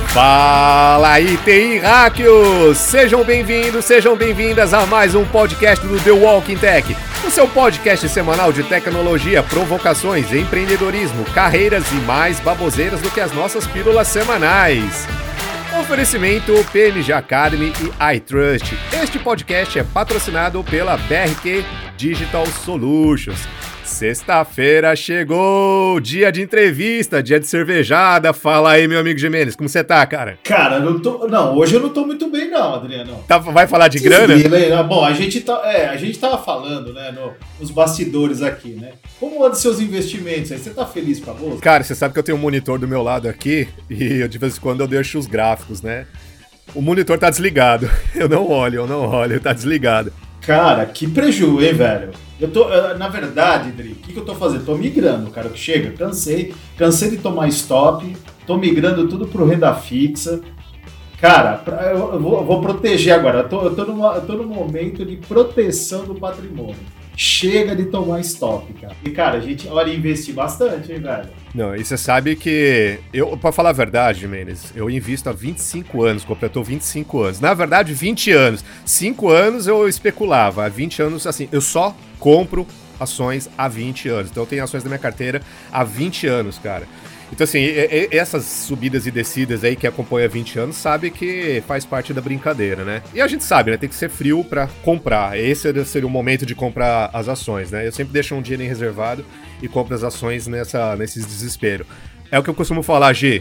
Fala aí, TI Hackers! Sejam bem-vindos, sejam bem-vindas a mais um podcast do The Walking Tech, o seu podcast semanal de tecnologia, provocações, empreendedorismo, carreiras e mais baboseiras do que as nossas pílulas semanais. Oferecimento PMG Academy e iTrust. Este podcast é patrocinado pela BRQ Digital Solutions. Sexta-feira chegou, dia de entrevista, dia de cervejada. Fala aí, meu amigo Gimenez, como você tá, cara? Cara, hoje eu não tô muito bem não, Adriano. Vai falar de grana? Bom, a gente tava falando, né, nos bastidores aqui, né? Como andam seus investimentos aí? Você tá feliz com a bolsa? Cara, você sabe que eu tenho um monitor do meu lado aqui e de vez em quando eu deixo os gráficos, né? O monitor tá desligado, eu não olho, tá desligado. Cara, que preju, hein, velho? Na verdade, Dri, o que eu tô fazendo? Tô migrando, cara, que chega, cansei de tomar stop, tô migrando tudo pro renda fixa. Cara, eu vou proteger agora, eu tô no momento de proteção do patrimônio. Chega de tomar stop, cara. E, cara, a gente, olha, investir bastante, hein, velho? Não, e você sabe que, pra falar a verdade, Mendes, eu invisto há 25 anos, completou 25 anos. Na verdade, 20 anos. 5 anos eu especulava, há 20 anos, assim, eu só compro ações há 20 anos. Então eu tenho ações na minha carteira há 20 anos, cara. Então, assim, essas subidas e descidas aí que acompanha 20 anos, sabe que faz parte da brincadeira, né? E a gente sabe, né? Tem que ser frio pra comprar. Esse seria o momento de comprar as ações, né? Eu sempre deixo um dinheiro reservado e compro as ações nesses desespero. É o que eu costumo falar, G.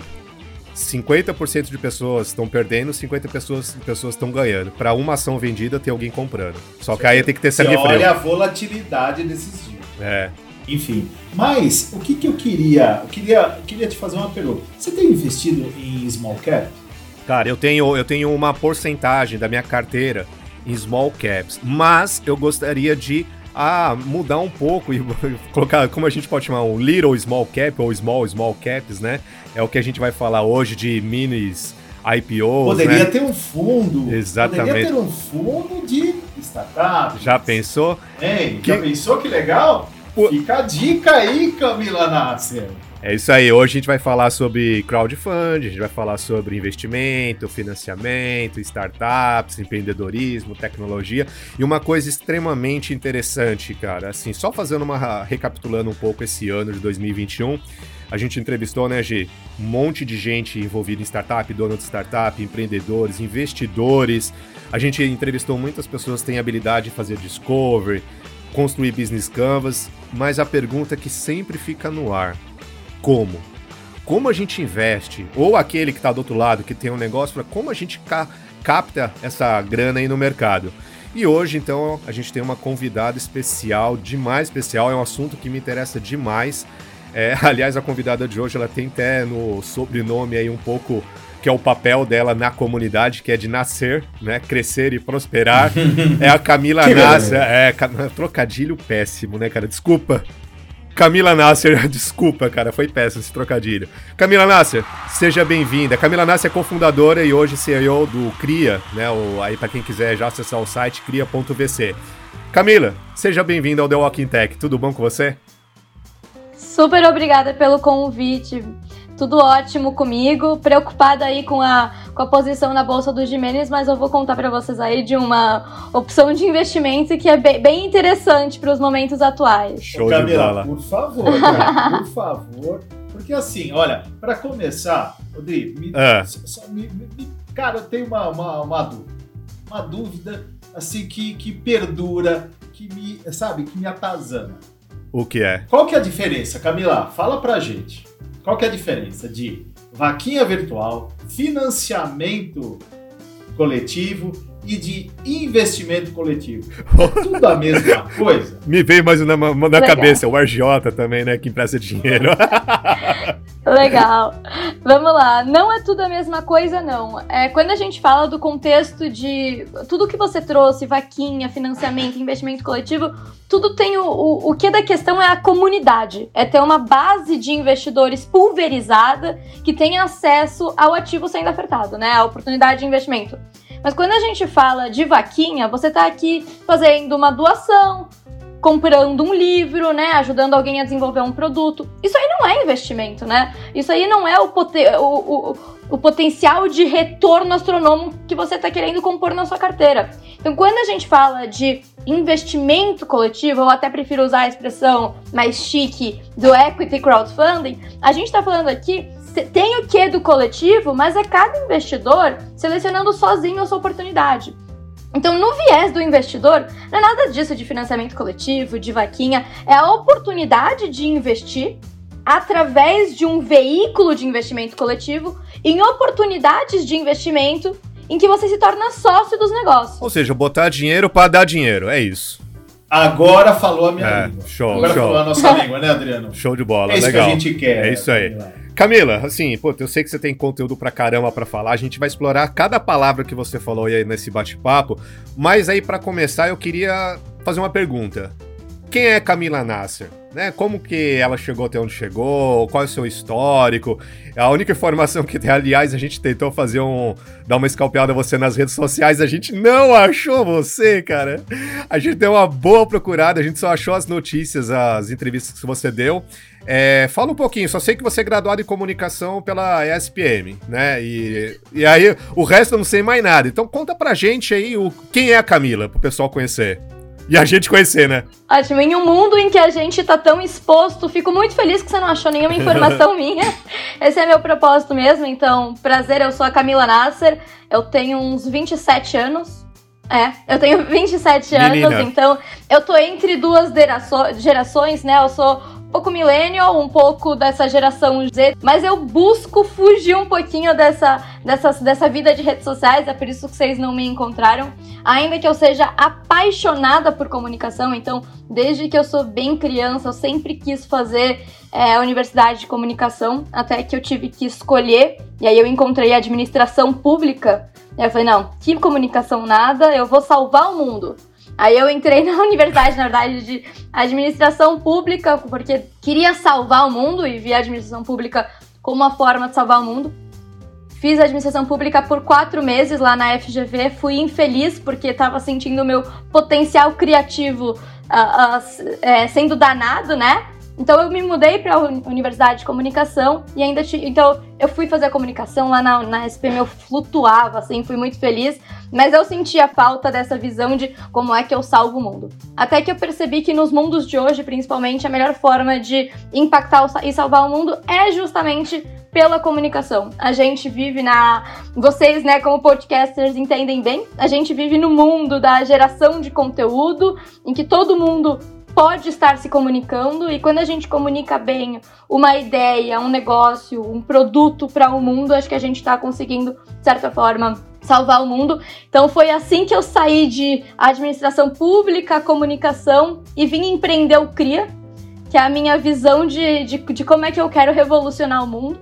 50% de pessoas estão perdendo, 50% de pessoas estão ganhando. Para uma ação vendida, tem alguém comprando. Só que aí tem que ter sangue frio. Olha a volatilidade desses dias. É. Enfim, mas o que eu queria te fazer uma pergunta. Você tem investido em small cap? Cara, eu tenho uma porcentagem da minha carteira em small caps, mas eu gostaria de mudar um pouco e colocar, como a gente pode chamar, um little small cap ou small caps, né? É o que a gente vai falar hoje de minis IPOs, Poderia né? ter um fundo. Exatamente. Poderia ter um fundo de startups. Já pensou? Hein? Já pensou que legal? Fica a dica aí, Camila Nasser. É isso aí, hoje a gente vai falar sobre crowdfunding, a gente vai falar sobre investimento, financiamento, startups, empreendedorismo, tecnologia e uma coisa extremamente interessante, cara, assim, só recapitulando um pouco esse ano de 2021, a gente entrevistou, né, G, um monte de gente envolvida em startup, dono de startup, empreendedores, investidores, a gente entrevistou muitas pessoas que têm habilidade de fazer discovery, construir business canvas, mas a pergunta que sempre fica no ar, como? Como a gente investe? Ou aquele que está do outro lado, que tem um negócio, como a gente capta essa grana aí no mercado? E hoje, então, a gente tem uma convidada especial, demais especial, é um assunto que me interessa demais. Aliás, a convidada de hoje, ela tem até no sobrenome aí um pouco, que é o papel dela na comunidade, que é de nascer, né, crescer e prosperar. É a Camila Nasser. Trocadilho péssimo, né, cara? Desculpa. Camila Nasser, desculpa, cara, foi péssimo esse trocadilho. Camila Nasser, seja bem-vinda. Camila Nasser é cofundadora e hoje CEO do Cria, né? Aí para quem quiser já acessar o site cria.vc. Camila, seja bem-vinda ao The Walking Tech. Tudo bom com você? Super obrigada pelo convite. Tudo ótimo comigo, preocupada aí com a posição na Bolsa do Gimenez, mas eu vou contar para vocês aí de uma opção de investimento que é bem interessante para os momentos atuais. Show Camila, de bola. por favor, cara, por favor, porque assim, olha, para começar, Rodrigo, cara, eu tenho uma dúvida assim que perdura, que me atazana. O que é? Qual que é a diferença, Camila? Fala pra gente. Qual que é a diferença de vaquinha virtual, financiamento coletivo e de investimento coletivo? É tudo a mesma coisa? Me veio mais na cabeça, o agiota também, né, que empresta dinheiro. Legal. Vamos lá. Não é tudo a mesma coisa, não. Quando a gente fala do contexto de tudo que você trouxe, vaquinha, financiamento, investimento coletivo, tudo tem o que da questão é a comunidade. É ter uma base de investidores pulverizada que tem acesso ao ativo sendo ofertado, né? A oportunidade de investimento. Mas quando a gente fala de vaquinha, você está aqui fazendo uma doação, comprando um livro, né, ajudando alguém a desenvolver um produto. Isso aí não é investimento, né? Isso aí não é o potencial de retorno astronômico que você está querendo compor na sua carteira. Então, quando a gente fala de investimento coletivo, eu até prefiro usar a expressão mais chique do equity crowdfunding, a gente está falando aqui, tem o quê do coletivo, mas é cada investidor selecionando sozinho a sua oportunidade. Então, no viés do investidor, não é nada disso de financiamento coletivo, de vaquinha, é a oportunidade de investir através de um veículo de investimento coletivo em oportunidades de investimento em que você se torna sócio dos negócios. Ou seja, botar dinheiro para dar dinheiro, é isso. Agora falou a minha língua. Show, Agora show. falou a nossa língua, né, Adriano? Show de bola, é isso legal. Que a gente quer. É isso aí. Camila, assim, pô, eu sei que você tem conteúdo pra caramba pra falar, a gente vai explorar cada palavra que você falou aí nesse bate-papo, mas aí pra começar eu queria fazer uma pergunta. Quem é Camila Nasser? Né? Como que ela chegou até onde chegou? Qual é o seu histórico? A única informação que tem, aliás, a gente tentou dar uma escalpeada você nas redes sociais, a gente não achou você, cara. A gente deu uma boa procurada, a gente só achou as notícias, as entrevistas que você deu. Fala um pouquinho, só sei que você é graduado em comunicação pela ESPM, né? E aí, o resto eu não sei mais nada. Então conta pra gente aí quem é a Camila, pro pessoal conhecer. E a gente conhecer, né? Ótimo, em um mundo em que a gente tá tão exposto, fico muito feliz que você não achou nenhuma informação minha. Esse é meu propósito mesmo, então, prazer, eu sou a Camila Nasser, eu tenho uns 27 anos. Eu tenho 27 Menina. anos, então eu tô entre duas gerações, né? Eu sou um pouco millennial, um pouco dessa geração Z, mas eu busco fugir um pouquinho dessa vida de redes sociais, é por isso que vocês não me encontraram. Ainda que eu seja apaixonada por comunicação, então desde que eu sou bem criança, eu sempre quis fazer a universidade de comunicação, até que eu tive que escolher, e aí eu encontrei a administração pública. E aí eu falei, não, que comunicação nada, eu vou salvar o mundo. Aí eu entrei na universidade, na verdade, de administração pública, porque queria salvar o mundo e vi a administração pública como uma forma de salvar o mundo. Fiz administração pública por 4 meses lá na FGV, fui infeliz porque estava sentindo o meu potencial criativo sendo danado, né? Então eu me mudei para a Universidade de Comunicação e então eu fui fazer a comunicação lá na SPM, eu flutuava, assim, fui muito feliz, mas eu sentia falta dessa visão de como é que eu salvo o mundo. Até que eu percebi que nos mundos de hoje, principalmente, a melhor forma de impactar e salvar o mundo é justamente pela comunicação. A gente vive vocês, né, como podcasters entendem bem, a gente vive no mundo da geração de conteúdo, em que todo mundo pode estar se comunicando, e quando a gente comunica bem uma ideia, um negócio, um produto para o mundo, acho que a gente está conseguindo, de certa forma, salvar o mundo. Então foi assim que eu saí de administração pública, comunicação, e vim empreender o CRIA, que é a minha visão de como é que eu quero revolucionar o mundo.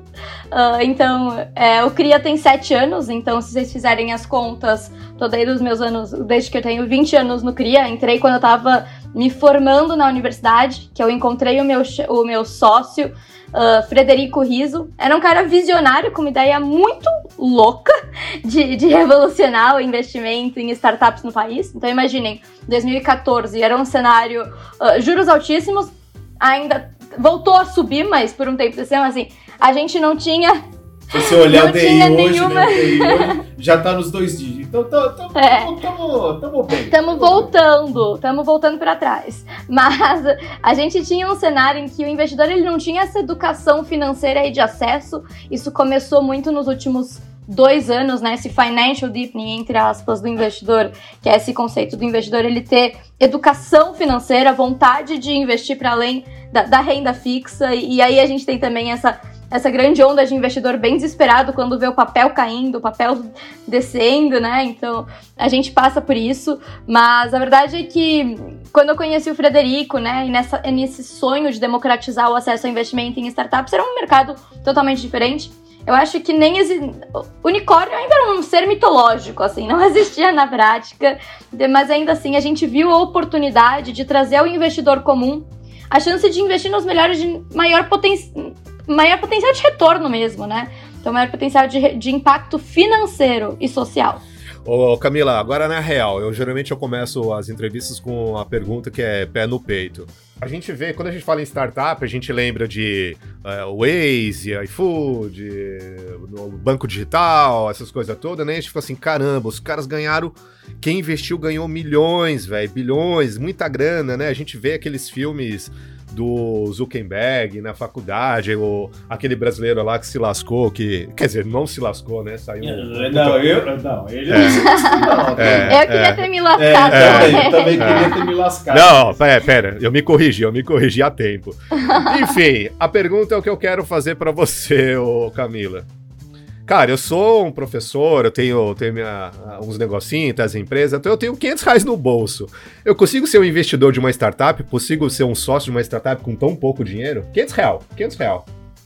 O CRIA tem 7 anos, então se vocês fizerem as contas, tô desde os meus anos, desde que eu tenho 20 anos no CRIA, entrei quando eu tava me formando na universidade, que eu encontrei o meu sócio, Frederico Rizzo. Era um cara visionário, com uma ideia muito louca de revolucionar o investimento em startups no país. Então imaginem, 2014 era um cenário, juros altíssimos, ainda voltou a subir, mas por um tempo desceu, assim, a gente não tinha... Se você olhar o DI hoje, nenhuma... né, o DI hoje já tá nos 2 dígitos. Então tamo bem. Estamos voltando para trás. Mas a gente tinha um cenário em que o investidor ele não tinha essa educação financeira e de acesso. Isso começou muito nos últimos 2 anos, né? Esse financial deepening, entre aspas, do investidor, que é esse conceito do investidor ele ter educação financeira, vontade de investir para além da renda fixa. E aí a gente tem também essa grande onda de investidor bem desesperado quando vê o papel caindo, o papel descendo, né? Então, a gente passa por isso, mas a verdade é que quando eu conheci o Frederico, né, e nesse sonho de democratizar o acesso ao investimento em startups, era um mercado totalmente diferente. Eu acho que unicórnio ainda era um ser mitológico, assim, não existia na prática, mas ainda assim a gente viu a oportunidade de trazer ao investidor comum a chance de investir nos melhores de maior potencial de retorno mesmo, né? Então, maior potencial de impacto financeiro e social. Ô, Camila, agora na real, geralmente eu começo as entrevistas com a pergunta que é pé no peito. A gente vê, quando a gente fala em startup, a gente lembra de Waze, iFood, no banco digital, essas coisas todas, né? A gente fica assim, caramba, os caras ganharam, quem investiu ganhou milhões, velho, bilhões, muita grana, né? A gente vê aqueles filmes do Zuckerberg na faculdade, ou aquele brasileiro lá que se lascou, quer dizer, não se lascou, né? Saiu. Ele não se lascou, não. Eu queria ter me lascado. Eu também queria ter me lascado. Não, pera, eu me corrigi a tempo. Enfim, a pergunta é o que eu quero fazer pra você, ô Camila. Cara, eu sou um professor, eu tenho uns negocinhos, as empresas, então eu tenho R$500 no bolso. Eu consigo ser um investidor de uma startup? Consigo ser um sócio de uma startup com tão pouco dinheiro? R$500.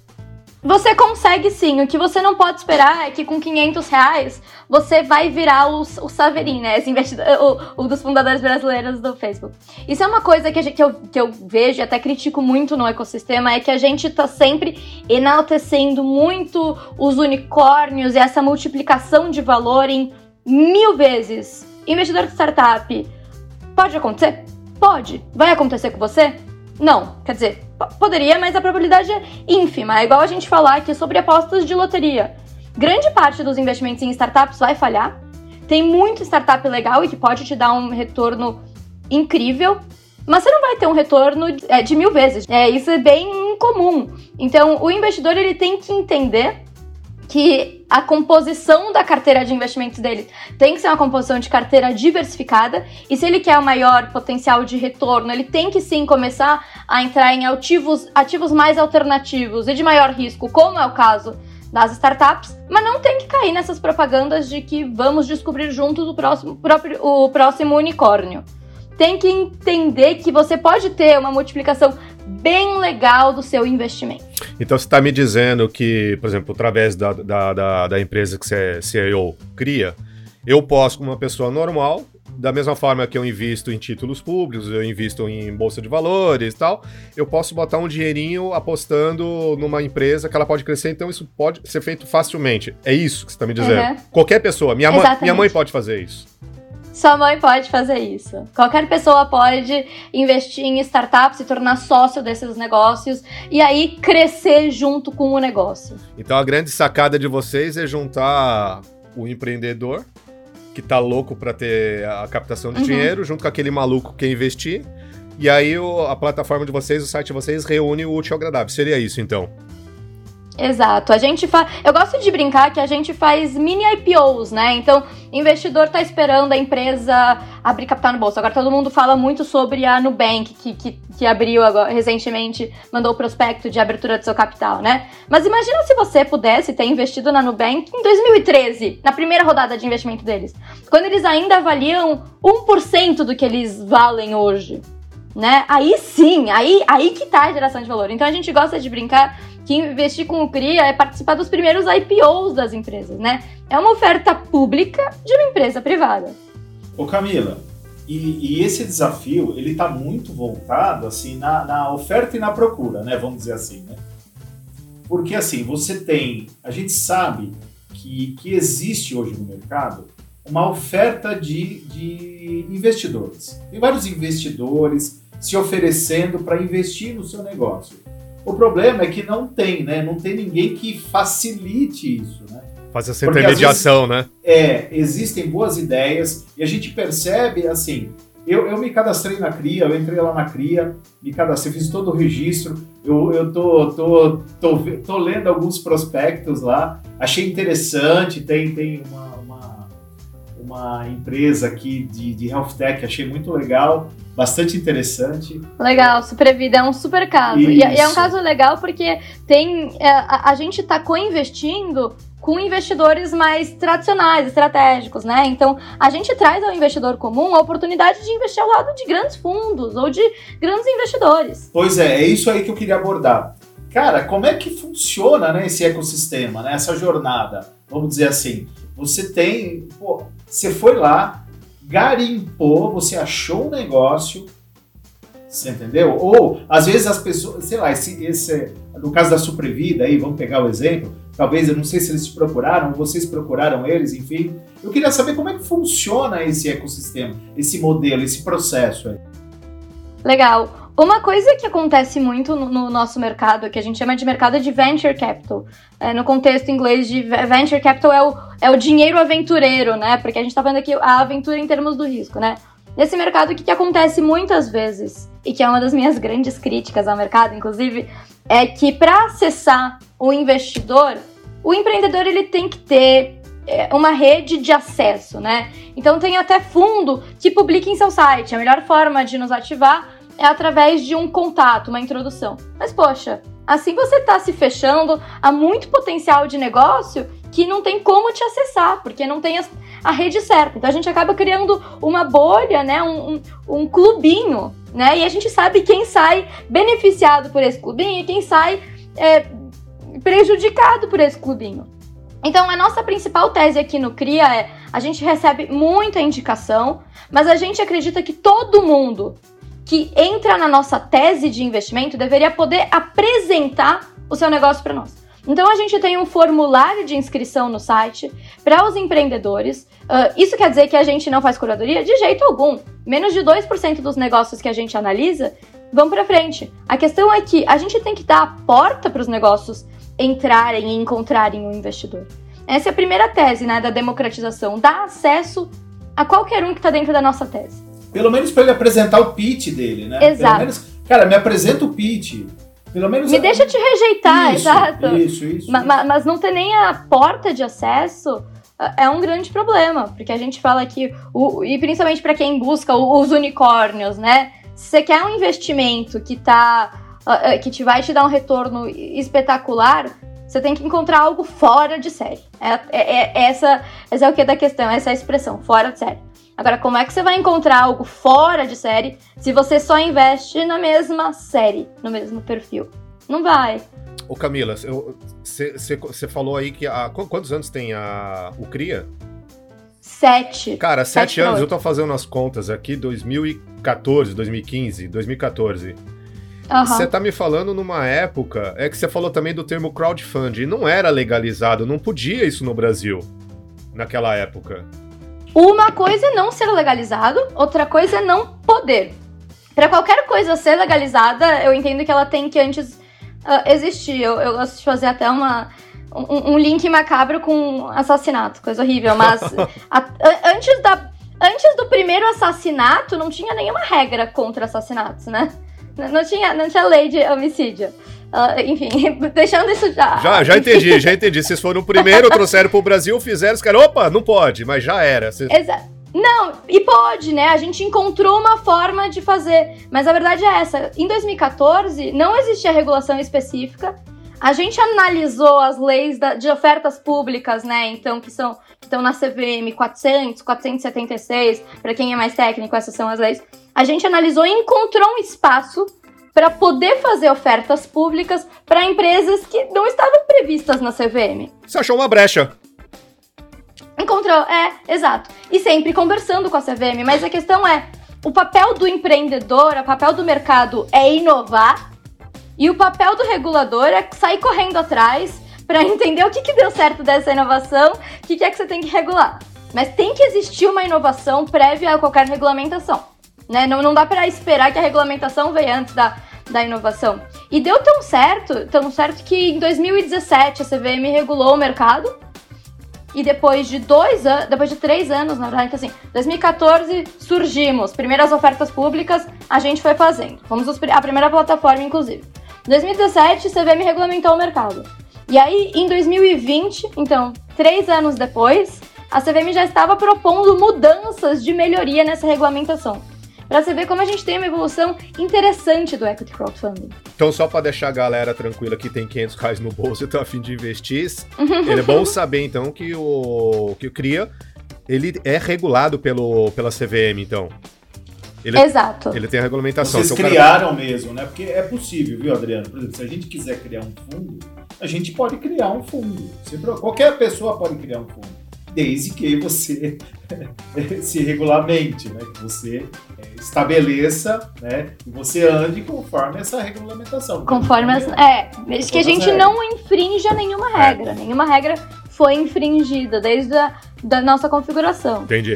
Você consegue sim, o que você não pode esperar é que com R$500 você vai virar o Saverin, né, esse investidor, o dos fundadores brasileiros do Facebook. Isso é uma coisa que eu vejo e até critico muito no ecossistema, é que a gente tá sempre enaltecendo muito os unicórnios e essa multiplicação de valor em 1000 vezes. Investidor de startup, pode acontecer? Pode. Vai acontecer com você? Não, quer dizer, poderia, mas a probabilidade é ínfima. É igual a gente falar aqui sobre apostas de loteria. Grande parte dos investimentos em startups vai falhar. Tem muito startup legal e que pode te dar um retorno incrível, mas você não vai ter um retorno de 1000 vezes. Isso é bem incomum. Então, o investidor ele tem que entender que a composição da carteira de investimentos dele tem que ser uma composição de carteira diversificada, e se ele quer o maior potencial de retorno, ele tem que sim começar a entrar em ativos mais alternativos e de maior risco, como é o caso das startups, mas não tem que cair nessas propagandas de que vamos descobrir juntos o próximo unicórnio. Tem que entender que você pode ter uma multiplicação bem legal do seu investimento. Então você está me dizendo que, por exemplo, através da empresa que você é CEO cria, eu posso, como uma pessoa normal, da mesma forma que eu invisto em títulos públicos, eu invisto em bolsa de valores e tal, eu posso botar um dinheirinho apostando numa empresa que ela pode crescer, então isso pode ser feito facilmente. É isso que você está me dizendo? Uhum. Qualquer pessoa, minha mãe pode fazer isso. Sua mãe pode fazer isso. Qualquer pessoa pode investir em startups, se tornar sócio desses negócios e aí crescer junto com o negócio. Então a grande sacada de vocês é juntar o empreendedor que tá louco para ter a captação de dinheiro junto com aquele maluco que quer investir, e aí a plataforma de vocês, o site de vocês reúne o útil ao agradável. Seria isso então? Exato. Eu gosto de brincar que a gente faz mini IPOs, né? Então, o investidor tá esperando a empresa abrir capital no bolso. Agora todo mundo fala muito sobre a Nubank, que abriu agora, recentemente, mandou o prospecto de abertura do seu capital, né? Mas imagina se você pudesse ter investido na Nubank em 2013, na primeira rodada de investimento deles, quando eles ainda avaliam 1% do que eles valem hoje, né? Aí sim, aí que tá a geração de valor. Então a gente gosta de brincar que investir com o CRIA é participar dos primeiros IPOs das empresas, né? É uma oferta pública de uma empresa privada. Ô Camila, e esse desafio, ele tá muito voltado, assim, na oferta e na procura, né? Vamos dizer assim, né? Porque, assim, a gente sabe que existe hoje no mercado uma oferta de investidores. Tem vários investidores se oferecendo para investir no seu negócio. O problema é que não tem, né? Não tem ninguém que facilite isso, né? Fazer essa intermediação, né? Existem boas ideias e a gente percebe, assim, eu me cadastrei na CRIA, eu entrei lá na CRIA, me cadastrei, fiz todo o registro, eu tô lendo alguns prospectos lá, achei interessante, tem uma empresa aqui de health tech, achei muito legal, bastante interessante. Legal, Supervida é um super caso. E é um caso legal porque a gente está co-investindo com investidores mais tradicionais, estratégicos, né? Então, a gente traz ao investidor comum a oportunidade de investir ao lado de grandes fundos ou de grandes investidores. Pois é isso aí que eu queria abordar. Cara, como é que funciona, né, esse ecossistema, né, essa jornada? Vamos dizer assim, você foi lá, garimpou, você achou um negócio, você entendeu? Ou, às vezes, as pessoas, sei lá, no caso da Supervida, aí, vamos pegar o exemplo, talvez, eu não sei se eles te procuraram, vocês procuraram eles, enfim. Eu queria saber como é que funciona esse ecossistema, esse modelo, esse processo aí. Legal. Uma coisa que acontece muito no nosso mercado, que a gente chama de mercado de venture capital, no contexto inglês de venture capital é o dinheiro aventureiro, né? Porque a gente tá vendo aqui a aventura em termos do risco, né? Nesse mercado, o que acontece muitas vezes, e que é uma das minhas grandes críticas ao mercado, inclusive, é que para acessar o investidor, o empreendedor ele tem que ter uma rede de acesso, né? Então tem até fundo que publica em seu site. A melhor forma de nos ativar é através de um contato, uma introdução. Mas, poxa, assim você está se fechando a muito potencial de negócio que não tem como te acessar, porque não tem a rede certa. Então a gente acaba criando uma bolha, né? Um clubinho, né? E a gente sabe quem sai beneficiado por esse clubinho e quem sai prejudicado por esse clubinho. Então a nossa principal tese aqui no CRIA a gente recebe muita indicação, mas a gente acredita que todo mundo que entra na nossa tese de investimento deveria poder apresentar o seu negócio para nós. Então a gente tem um formulário de inscrição no site para os empreendedores. Isso quer dizer que a gente não faz curadoria? De jeito algum. Menos de 2% dos negócios que a gente analisa vão para frente. A questão é que a gente tem que dar a porta para os negócios entrarem e encontrarem um investidor. Essa é a primeira tese, né, da democratização. Dar acesso a qualquer um que está dentro da nossa tese. Pelo menos para ele apresentar o pitch dele, né? Exato. Pelo menos, cara, me apresenta o pitch. Pelo menos... Me deixa te rejeitar, isso, exato. Isso. Mas não ter nem a porta de acesso é um grande problema, porque a gente fala que, e principalmente para quem busca os unicórnios, né? Se você quer um investimento que te vai te dar um retorno espetacular, você tem que encontrar algo fora de série. Essa é o que da questão, essa é a expressão, fora de série. Agora, como é que você vai encontrar algo fora de série se você só investe na mesma série, no mesmo perfil? Não vai. Ô Camila, você falou aí que quantos anos tem o CRIA? 7. Cara, 7 anos, eu tô fazendo as contas aqui, 2014, 2015, 2014. Você tá me falando numa época, que você falou também do termo crowdfunding, não era legalizado, não podia isso no Brasil, naquela época. Uma coisa é não ser legalizado, outra coisa é não poder. Para qualquer coisa ser legalizada, eu entendo que ela tem que antes existir. Eu gosto de fazer até um link macabro com assassinato, coisa horrível, mas antes do primeiro assassinato não tinha nenhuma regra contra assassinatos, né? Não tinha lei de homicídio. Enfim, deixando isso já. Já entendi. Vocês foram o primeiro, trouxeram pro Brasil, fizeram, os caras, opa, não pode, mas já era. Exato. Não, e pode, né? A gente encontrou uma forma de fazer, mas a verdade é essa. Em 2014, não existia regulação específica. A gente analisou as leis de ofertas públicas, né? Então, que estão na CVM 400, 476, para quem é mais técnico, essas são as leis. A gente analisou e encontrou um espaço para poder fazer ofertas públicas para empresas que não estavam previstas na CVM. Você achou uma brecha. Encontrou, exato. E sempre conversando com a CVM, mas a questão é, o papel do empreendedor, o papel do mercado é inovar, e o papel do regulador é sair correndo atrás para entender o que deu certo dessa inovação, o que é que você tem que regular. Mas tem que existir uma inovação prévia a qualquer regulamentação. Né? Não dá para esperar que a regulamentação venha antes da inovação. E deu tão certo que em 2017 a CVM regulou o mercado, e depois de 3 anos, na verdade, então assim, 2014 surgimos, primeiras ofertas públicas, a gente foi fazendo. Fomos a primeira plataforma, inclusive. Em 2017, a CVM regulamentou o mercado. E aí, em 2020, então, 3 anos depois, a CVM já estava propondo mudanças de melhoria nessa regulamentação. Pra você ver como a gente tem uma evolução interessante do equity crowdfunding. Então, só pra deixar a galera tranquila que tem R$500 no bolso e tá a fim de investir, é bom saber, então, que o CRIA, ele é regulado pela CVM, então. Exato. Ele tem a regulamentação. Vocês criaram mesmo, né? Porque é possível, viu, Adriano? Por exemplo, se a gente quiser criar um fundo, a gente pode criar um fundo. Qualquer pessoa pode criar um fundo. desde que você se regulamente, né? Que você estabeleça, né? E você ande conforme essa regulamentação. Conforme que a gente não infrinja nenhuma regra. Nenhuma regra foi infringida desde da nossa configuração. Entendi.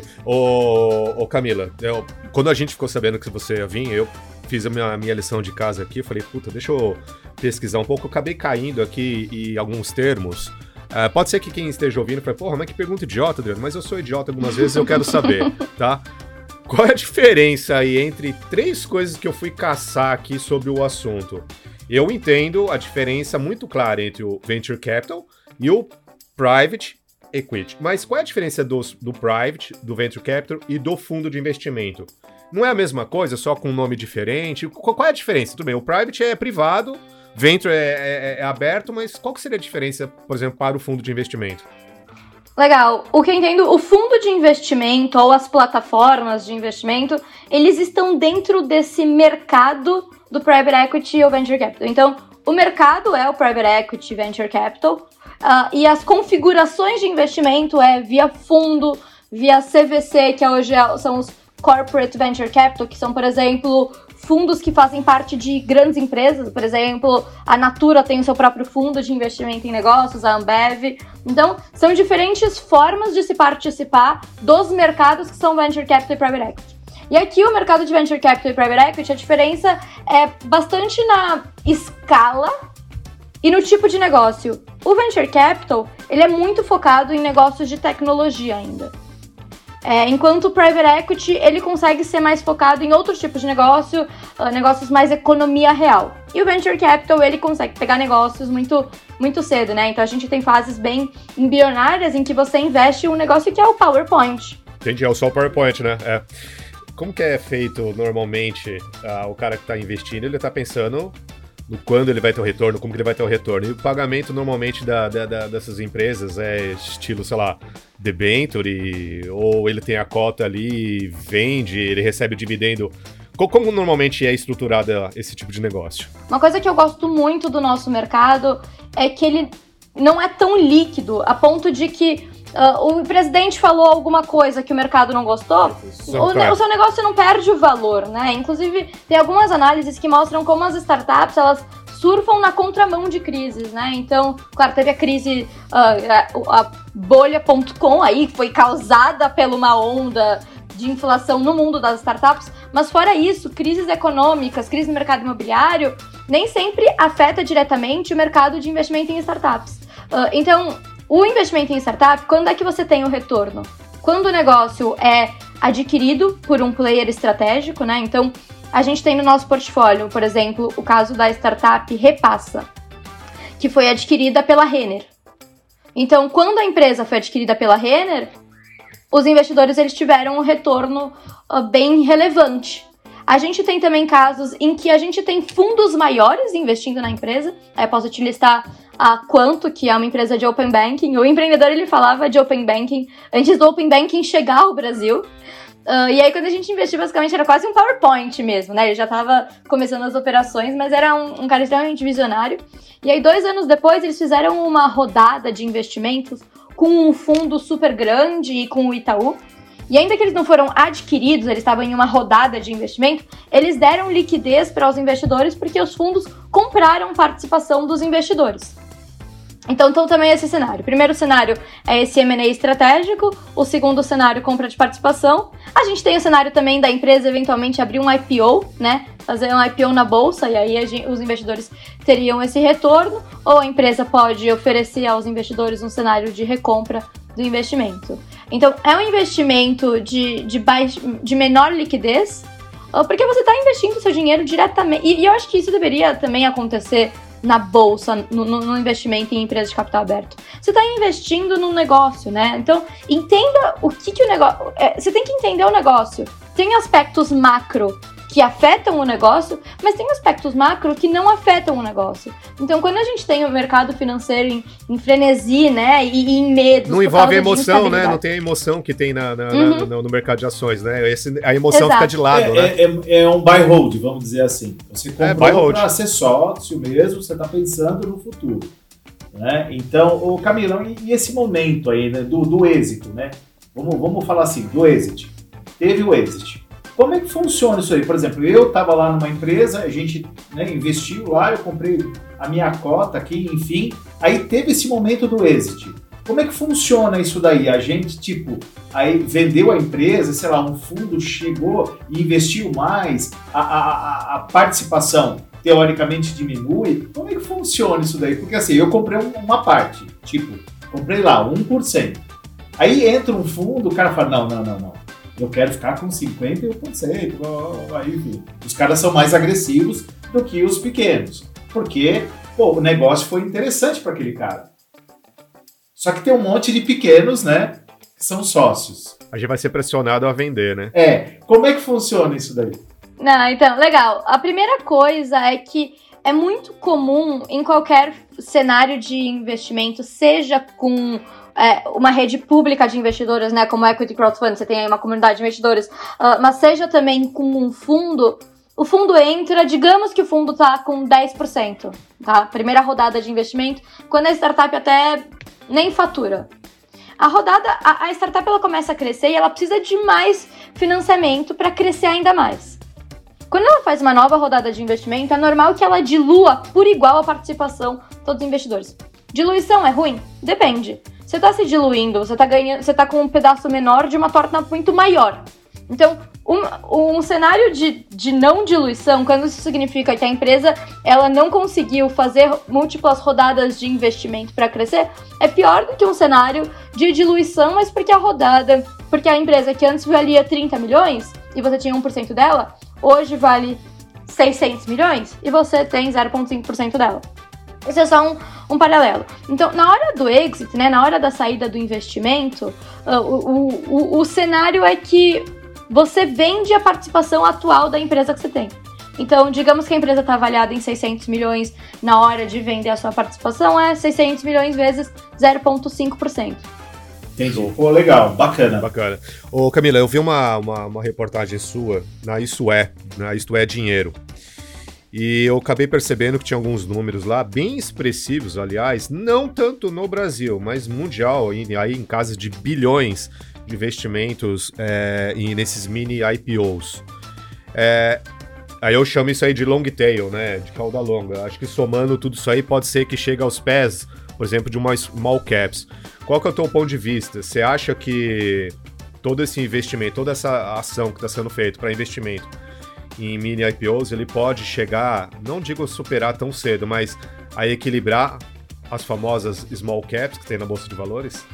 Ô Camila, quando a gente ficou sabendo que você ia vir, eu fiz a minha lição de casa aqui, eu falei, puta, deixa eu pesquisar um pouco, eu acabei caindo aqui em alguns termos. Pode ser que quem esteja ouvindo fale, porra, mas que pergunta idiota, Adriano, mas eu sou idiota algumas vezes, eu quero saber, tá? Qual é a diferença aí entre 3 coisas que eu fui caçar aqui sobre o assunto? Eu entendo a diferença muito clara entre o Venture Capital e o Private Equity. Mas qual é a diferença do Private, do Venture Capital e do fundo de investimento? Não é a mesma coisa, só com um nome diferente? Qual é a diferença? Tudo bem, o Private é privado, Venture é aberto, mas qual que seria a diferença, por exemplo, para o fundo de investimento? Legal. O que eu entendo, o fundo de investimento ou as plataformas de investimento, eles estão dentro desse mercado do Private Equity ou Venture Capital. Então, o mercado é o Private Equity Venture Capital e as configurações de investimento é via fundo, via CVC, que hoje são os Corporate Venture Capital, que são, por exemplo, fundos que fazem parte de grandes empresas. Por exemplo, a Natura tem o seu próprio fundo de investimento em negócios, a Ambev. Então, são diferentes formas de se participar dos mercados que são Venture Capital e Private Equity. E aqui o mercado de Venture Capital e Private Equity, a diferença é bastante na escala e no tipo de negócio. O Venture Capital, ele é muito focado em negócios de tecnologia ainda. Enquanto o Private Equity, ele consegue ser mais focado em outros tipos de negócio, negócios mais economia real. E o Venture Capital, ele consegue pegar negócios muito, muito cedo, né? Então a gente tem fases bem embrionárias em que você investe em um negócio que é o PowerPoint. Entendi, é só o PowerPoint, né? Como que é feito normalmente o cara que está investindo? Ele está pensando no quando ele vai ter o retorno, como que ele vai ter o retorno. E o pagamento normalmente dessas empresas é estilo, sei lá, debenture, ou ele tem a cota ali, vende, ele recebe o dividendo. Como normalmente é estruturado esse tipo de negócio? Uma coisa que eu gosto muito do nosso mercado é que ele não é tão líquido, a ponto de que o presidente falou alguma coisa que o mercado não gostou, o seu negócio não perde o valor, né? Inclusive, tem algumas análises que mostram como as startups, elas surfam na contramão de crises, né? Então, claro, teve a crise, a bolha.com aí, que foi causada por uma onda de inflação no mundo das startups, mas fora isso, crises econômicas, crise no mercado imobiliário, nem sempre afeta diretamente o mercado de investimento em startups. Então, o investimento em startup, quando é que você tem o retorno? Quando o negócio é adquirido por um player estratégico, né? Então, a gente tem no nosso portfólio, por exemplo, o caso da startup Repassa, que foi adquirida pela Renner. Então, quando a empresa foi adquirida pela Renner, os investidores eles tiveram um retorno bem relevante. A gente tem também casos em que a gente tem fundos maiores investindo na empresa. Eu posso te listar a Quanto, que é uma empresa de Open Banking. O empreendedor ele falava de Open Banking antes do Open Banking chegar ao Brasil. E aí quando a gente investiu, basicamente era quase um PowerPoint mesmo, né? Ele já estava começando as operações, mas era um cara extremamente visionário. E aí 2 anos depois eles fizeram uma rodada de investimentos com um fundo super grande e com o Itaú. E ainda que eles não foram adquiridos, eles estavam em uma rodada de investimento, eles deram liquidez para os investidores porque os fundos compraram participação dos investidores. Então também esse cenário. O primeiro cenário é esse M&A estratégico, o segundo cenário, compra de participação. A gente tem o cenário também da empresa eventualmente abrir um IPO, né? Fazer um IPO na bolsa e aí os investidores teriam esse retorno, ou a empresa pode oferecer aos investidores um cenário de recompra do investimento. Então, é um investimento de menor liquidez, porque você está investindo seu dinheiro diretamente, e eu acho que isso deveria também acontecer na bolsa, no investimento em empresas de capital aberto. Você está investindo num negócio, né? Então, entenda o que o negócio... Você tem que entender o negócio. Tem aspectos macro que afetam o negócio, mas tem aspectos macro que não afetam o negócio. Então, quando a gente tem o mercado financeiro em frenesi, né, e em medo... Não envolve emoção, né? Não tem a emoção que tem no mercado de ações, né? A emoção fica de lado, né? É um buy hold, vamos dizer assim. Você comprou para ser sócio mesmo, você está pensando no futuro. né? Então, o Camilão, e esse momento aí, né, do êxito, né? Vamos falar assim, do exit. Teve o exit. Como é que funciona isso aí? Por exemplo, eu estava lá numa empresa, a gente, né, investiu lá, eu comprei a minha cota aqui, enfim. Aí teve esse momento do exit. Como é que funciona isso daí? A gente, tipo, aí vendeu a empresa, sei lá, um fundo chegou e investiu mais, a participação teoricamente diminui. Como é que funciona isso daí? Porque assim, eu comprei uma parte, tipo, comprei lá 1%. Aí entra um fundo, o cara fala, não. Eu quero ficar com 51%. Aí, os caras são mais agressivos do que os pequenos. Porque, o negócio foi interessante para aquele cara. Só que tem um monte de pequenos, né, que são sócios. A gente vai ser pressionado a vender, né? Como é que funciona isso daí? Não, então, legal. A primeira coisa é que é muito comum em qualquer cenário de investimento, seja com uma rede pública de investidores, né, como Equity Crowdfunding, você tem aí uma comunidade de investidores, mas seja também com um fundo. O fundo entra, digamos que o fundo tá com 10%, tá? Primeira rodada de investimento, quando a startup até nem fatura. A startup ela começa a crescer e ela precisa de mais financiamento para crescer ainda mais. Quando ela faz uma nova rodada de investimento, é normal que ela dilua por igual a participação de todos os investidores. Diluição é ruim? Depende. Você está se diluindo, você está com um pedaço menor de uma torta muito maior. Então, um cenário de não diluição, quando isso significa que a empresa ela não conseguiu fazer múltiplas rodadas de investimento para crescer, é pior do que um cenário de diluição, mas porque a empresa que antes valia 30 milhões e você tinha 1% dela, hoje vale 600 milhões e você tem 0,5% dela. Isso é só um paralelo. Então, na hora do exit, né, na hora da saída do investimento, o cenário é que você vende a participação atual da empresa que você tem. Então, digamos que a empresa está avaliada em 600 milhões na hora de vender a sua participação, é 600 milhões vezes 0,5%. Entendi. Pô, legal, bacana. Ô, Camila, eu vi uma reportagem sua na Isto É Dinheiro. E eu acabei percebendo que tinha alguns números lá, bem expressivos, aliás, não tanto no Brasil, mas mundial, aí em casa de bilhões de investimentos nesses mini IPOs. Aí eu chamo isso aí de long tail, né, de cauda longa. Acho que somando tudo isso aí pode ser que chegue aos pés, por exemplo, de uma small caps. Qual que é o teu ponto de vista? Você acha que todo esse investimento, toda essa ação que está sendo feita para investimento em mini IPOs, ele pode chegar, não digo superar tão cedo, mas a equilibrar as famosas small caps que tem na Bolsa de Valores?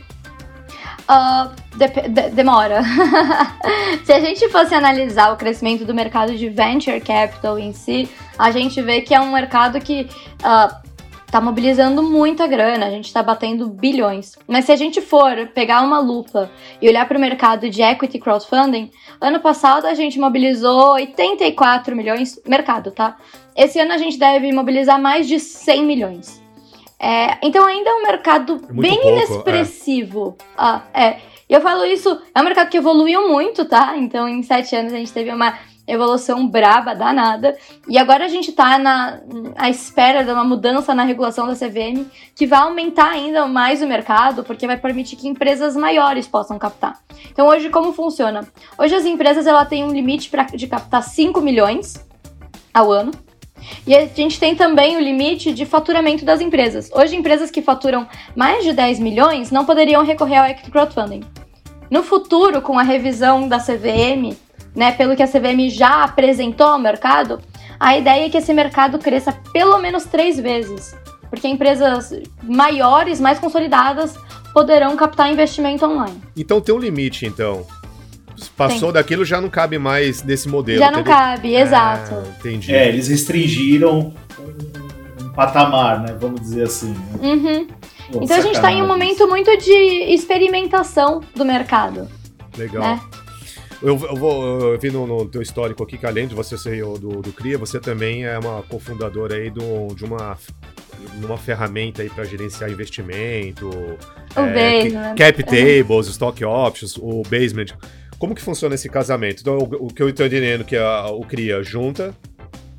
Demora. Se a gente fosse analisar o crescimento do mercado de venture capital em si, a gente vê que é um mercado que tá mobilizando muita grana, a gente tá batendo bilhões. Mas se a gente for pegar uma lupa e olhar para o mercado de equity crowdfunding, ano passado a gente mobilizou 84 milhões, mercado, tá? Esse ano a gente deve mobilizar mais de 100 milhões. Então ainda é um mercado bem pouco, inexpressivo. Eu falo isso, é um mercado que evoluiu muito, tá? Então em 7 anos a gente teve uma evolução braba, danada. E agora a gente tá à espera de uma mudança na regulação da CVM que vai aumentar ainda mais o mercado, porque vai permitir que empresas maiores possam captar. Então hoje como funciona? Hoje as empresas têm um limite de captar 5 milhões ao ano. E a gente tem também o limite de faturamento das empresas. Hoje empresas que faturam mais de 10 milhões não poderiam recorrer ao equity crowdfunding. No futuro, com a revisão da CVM, né, pelo que a CVM já apresentou ao mercado, a ideia é que esse mercado cresça pelo menos 3 vezes, porque empresas maiores, mais consolidadas, poderão captar investimento online. Então tem um limite, então. Passou daquilo, já não cabe mais nesse modelo. Já não cabe, exato. Entendi. Eles restringiram um patamar, né, vamos dizer assim. Né? Uhum. Pô, então a gente está em um momento muito de experimentação do mercado. Legal. Né? Eu vi no teu histórico aqui que além de você ser do CRIA, você também é uma cofundadora aí de uma ferramenta aí para gerenciar investimento, Basement. Cap Tables, Stock Options, o Basement. Como que funciona esse casamento? Então, o que eu estou entendendo que o CRIA junta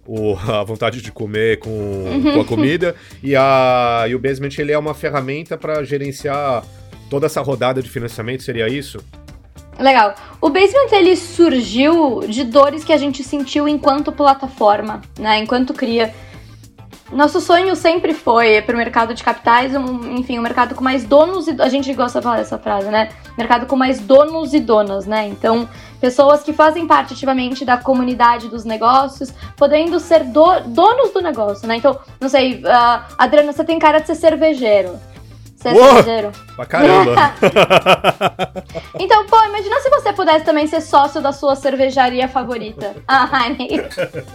a vontade de comer com a comida, e o Basement ele é uma ferramenta para gerenciar toda essa rodada de financiamento, seria isso? Legal. O Basement, ele surgiu de dores que a gente sentiu enquanto plataforma, né? Enquanto cria. Nosso sonho sempre foi para o mercado de capitais, enfim, um mercado com mais donos e... A gente gosta de falar dessa frase, né? Mercado com mais donos e donas, né? Então, pessoas que fazem parte ativamente da comunidade dos negócios, podendo ser donos do negócio, né? Então, não sei, Adriana, você tem cara de ser cervejeiro. Você é cervejeiro? Pra caramba! Então, pô, imagina se você pudesse também ser sócio da sua cervejaria favorita. Heineken.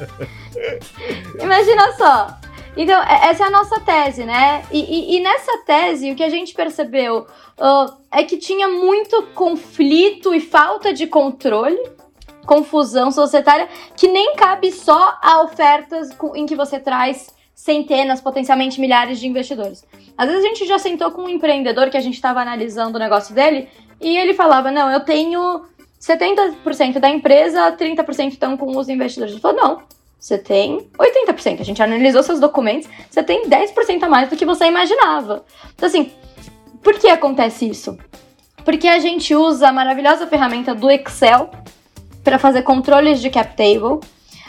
Imagina só. Então, essa é a nossa tese, né? E nessa tese, o que a gente percebeu é que tinha muito conflito e falta de controle, confusão societária, que nem cabe só a ofertas em que você traz centenas, potencialmente milhares de investidores. Às vezes a gente já sentou com um empreendedor que a gente estava analisando o negócio dele e ele falava, não, eu tenho 70% da empresa, 30% estão com os investidores. Ele falou, não, você tem 80%. A gente analisou seus documentos, você tem 10% a mais do que você imaginava. Então assim, por que acontece isso? Porque a gente usa a maravilhosa ferramenta do Excel para fazer controles de cap table.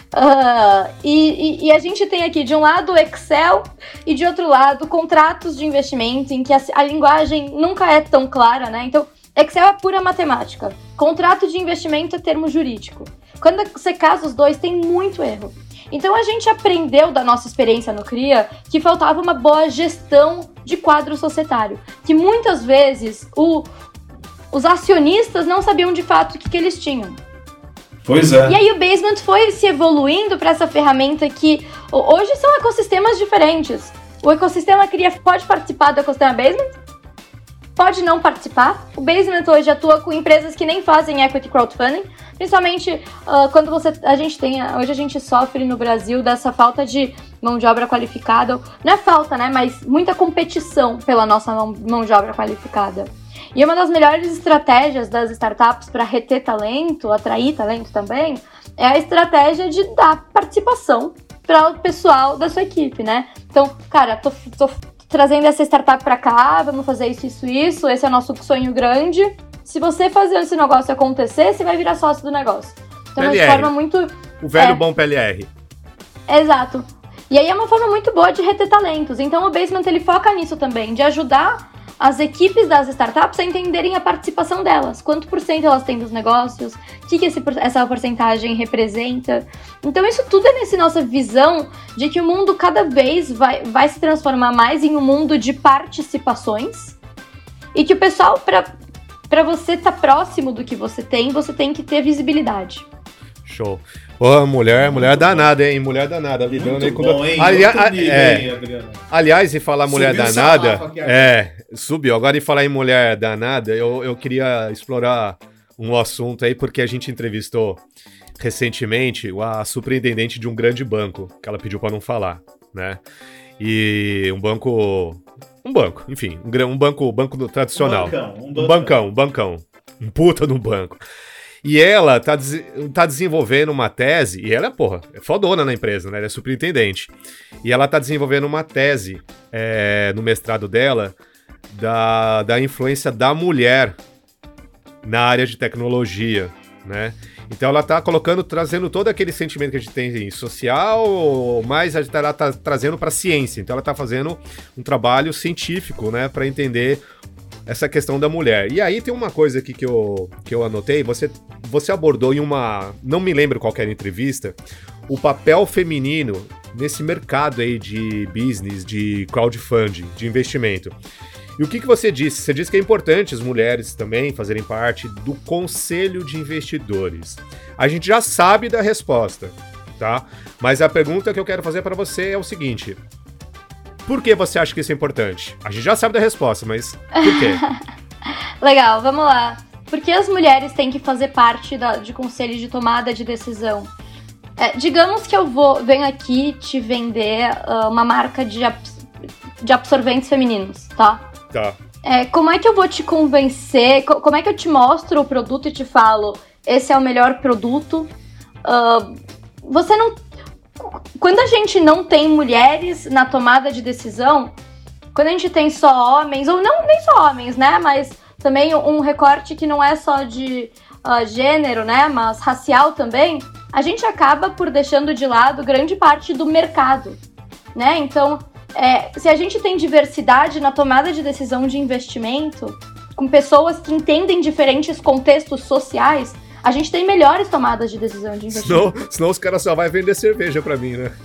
E a gente tem aqui de um lado o Excel e de outro lado contratos de investimento em que a linguagem nunca é tão clara, né? Então, Excel é pura matemática, contrato de investimento é termo jurídico. Quando você casa os dois, tem muito erro. Então a gente aprendeu da nossa experiência no CRIA que faltava uma boa gestão de quadro societário, que muitas vezes os acionistas não sabiam de fato o que eles tinham. Pois é. E aí o Basement foi se evoluindo para essa ferramenta que hoje são ecossistemas diferentes. O ecossistema CRIA pode participar do ecossistema Basement, pode não participar. O Basement hoje atua com empresas que nem fazem equity crowdfunding, principalmente quando hoje a gente sofre no Brasil dessa falta de mão de obra qualificada. Não é falta, né? Mas muita competição pela nossa mão de obra qualificada. E uma das melhores estratégias das startups para reter talento, atrair talento também, é a estratégia de dar participação para o pessoal da sua equipe, né? Então, cara, tô trazendo essa startup para cá, vamos fazer isso, esse é o nosso sonho grande. Se você fazer esse negócio acontecer, você vai virar sócio do negócio. Então, é uma forma muito... O velho bom PLR. Exato. E aí é uma forma muito boa de reter talentos. Então, o Basement, ele foca nisso também, de ajudar as equipes das startups a entenderem a participação delas. Quanto por cento elas têm dos negócios, o que essa porcentagem representa. Então isso tudo é nessa nossa visão de que o mundo cada vez vai se transformar mais em um mundo de participações e que o pessoal, para você estar próximo do que você tem que ter visibilidade. Show. Pô, mulher danada, hein? Mulher danada. Lidando aí com... Bom, hein? Aliás, e falar mulher Subiu danada... Subiu. Agora, e falar em mulher danada, eu queria explorar um assunto aí, porque a gente entrevistou recentemente a superintendente de um grande banco, que ela pediu pra não falar, né? E um banco, enfim, um banco tradicional. Um bancão. Um puta de um banco. E ela tá desenvolvendo uma tese, e ela é fodona na empresa, né? Ela é superintendente. E ela tá desenvolvendo uma tese no mestrado dela da influência da mulher na área de tecnologia, né? Então ela tá trazendo todo aquele sentimento que a gente tem social, mas ela tá trazendo pra ciência. Então ela tá fazendo um trabalho científico, né? Pra entender essa questão da mulher. E aí tem uma coisa aqui que eu anotei, você abordou em não me lembro qual era a entrevista, o papel feminino nesse mercado aí de business, de crowdfunding, de investimento. E o que você disse? Você disse que é importante as mulheres também fazerem parte do conselho de investidores. A gente já sabe da resposta, tá? Mas a pergunta que eu quero fazer para você é o seguinte: por que você acha que isso é importante? A gente já sabe da resposta, mas por quê? Legal, vamos lá. Por que as mulheres têm que fazer parte de conselho de tomada de decisão? Digamos que eu venho aqui te vender uma marca de absorventes femininos, tá? Tá. Como é que eu vou te convencer? Como é que eu te mostro o produto e te falo, esse é o melhor produto? Você não... quando a gente não tem mulheres na tomada de decisão, quando a gente tem só homens, ou não nem só homens, né, mas também um recorte que não é só de gênero, né, mas racial também, a gente acaba por deixando de lado grande parte do mercado, né? Então, se a gente tem diversidade na tomada de decisão de investimento, com pessoas que entendem diferentes contextos sociais, a gente tem melhores tomadas de decisão de investimento. Senão os caras só vão vender cerveja pra mim, né?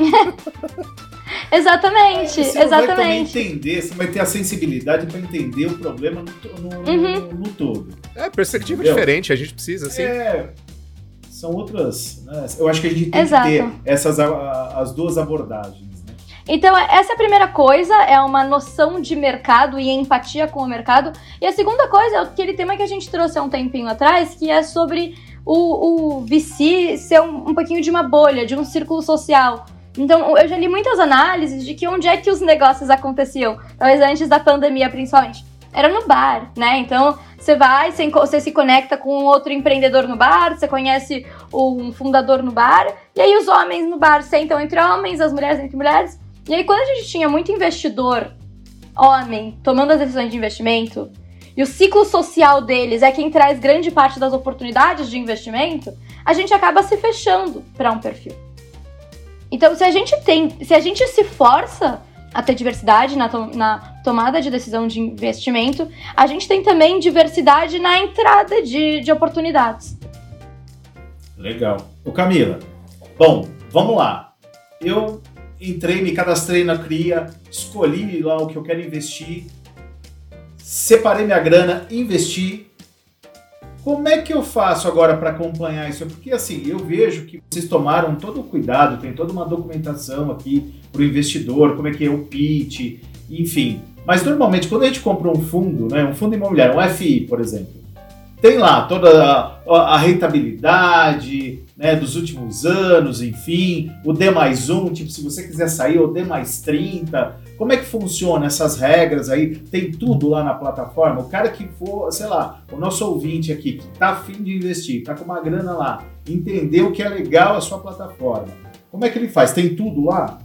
Exatamente, você exatamente. Vai entender, você vai ter a sensibilidade para entender o problema no todo. Perspectiva diferente, a gente precisa, assim. São outras, né? Eu acho que a gente tem que ter as duas abordagens. Né? Então, essa é a primeira coisa, é uma noção de mercado e empatia com o mercado. E a segunda coisa é aquele tema que a gente trouxe há um tempinho atrás, que é sobre o VC ser um pouquinho de uma bolha, de um círculo social. Então, eu já li muitas análises de que onde é que os negócios aconteciam, talvez antes da pandemia principalmente, era no bar, né? Então, você se conecta com outro empreendedor no bar, você conhece um fundador no bar, e aí os homens no bar sentam entre homens, as mulheres entre mulheres. E aí, quando a gente tinha muito investidor homem tomando as decisões de investimento, e o ciclo social deles é quem traz grande parte das oportunidades de investimento, a gente acaba se fechando para um perfil. Então, se a gente se força a ter diversidade na tomada de decisão de investimento, a gente tem também diversidade na entrada de oportunidades. Legal. Ô Camila, bom, vamos lá. Eu entrei, me cadastrei na CRIA, escolhi lá o que eu quero investir, separei minha grana, investi. Como é que eu faço agora para acompanhar isso? Porque assim, eu vejo que vocês tomaram todo o cuidado, tem toda uma documentação aqui para o investidor, como é que é o pitch, enfim. Mas normalmente quando a gente compra um fundo, né, um fundo imobiliário, um FI, por exemplo, tem lá toda a rentabilidade, né, dos últimos anos, enfim, o D+1, tipo, se você quiser sair, o D+30, como é que funciona essas regras aí? Tem tudo lá na plataforma? O cara que for, sei lá, o nosso ouvinte aqui, que tá afim de investir, tá com uma grana lá, entendeu que é legal a sua plataforma, como é que ele faz? Tem tudo lá?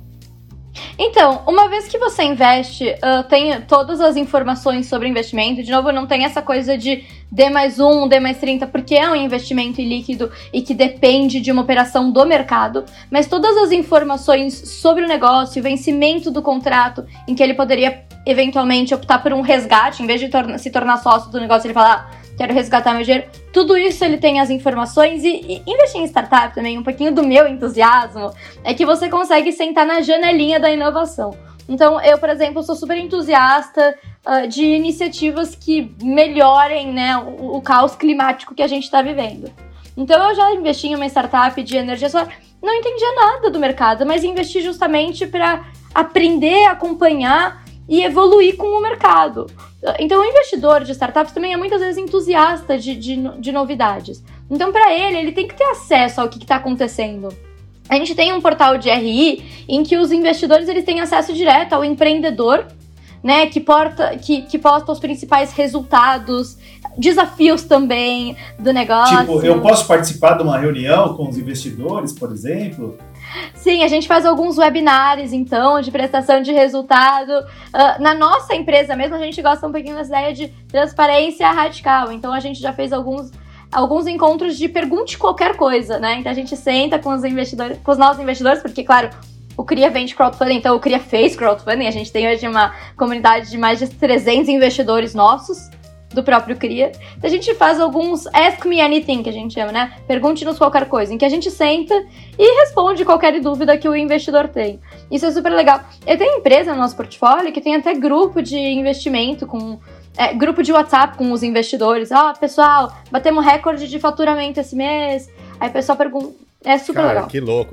Então, uma vez que você investe, tem todas as informações sobre investimento. De novo, não tem essa coisa de D+1, D+30, porque é um investimento ilíquido e que depende de uma operação do mercado. Mas todas as informações sobre o negócio, o vencimento do contrato, em que ele poderia eventualmente optar por um resgate, em vez de se tornar sócio do negócio, ele falar, quero resgatar meu dinheiro. Tudo isso ele tem as informações e investir em startup também, um pouquinho do meu entusiasmo, é que você consegue sentar na janelinha da inovação. Então, eu, por exemplo, sou super entusiasta de iniciativas que melhorem, né, o caos climático que a gente está vivendo. Então, eu já investi em uma startup de energia solar, não entendia nada do mercado, mas investi justamente para aprender, acompanhar e evoluir com o mercado. Então, o investidor de startups também é muitas vezes entusiasta de novidades. Então, para ele tem que ter acesso ao que está acontecendo. A gente tem um portal de RI em que os investidores eles têm acesso direto ao empreendedor, né, que posta os principais resultados, desafios também do negócio. Tipo, eu posso participar de uma reunião com os investidores, por exemplo? Sim, a gente faz alguns webinars, então, de prestação de resultado. Na nossa empresa mesmo, a gente gosta um pouquinho dessa ideia de transparência radical. Então, a gente já fez alguns encontros de pergunte qualquer coisa, né? Então, a gente senta com os investidores, com os novos investidores, porque, claro, o CRIA vende crowdfunding, então o CRIA fez crowdfunding. A gente tem hoje uma comunidade de mais de 300 investidores nossos, do próprio CRIA. Então, a gente faz alguns Ask Me Anything, que a gente chama, né? Pergunte-nos qualquer coisa, em que a gente senta e responde qualquer dúvida que o investidor tem. Isso é super legal. Eu tenho empresa no nosso portfólio que tem até grupo de investimento, grupo de WhatsApp com os investidores. Pessoal, batemos recorde de faturamento esse mês. Aí o pessoal pergunta. É super legal. Que louco.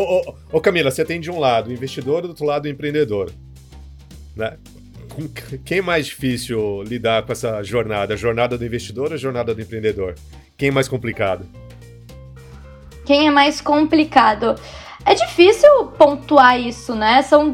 Ô Camila, você tem de um lado o investidor, do outro lado o empreendedor, né? Quem é mais difícil lidar com essa jornada? A jornada do investidor ou a jornada do empreendedor? Quem é mais complicado? Quem é mais complicado? É difícil pontuar isso, né? São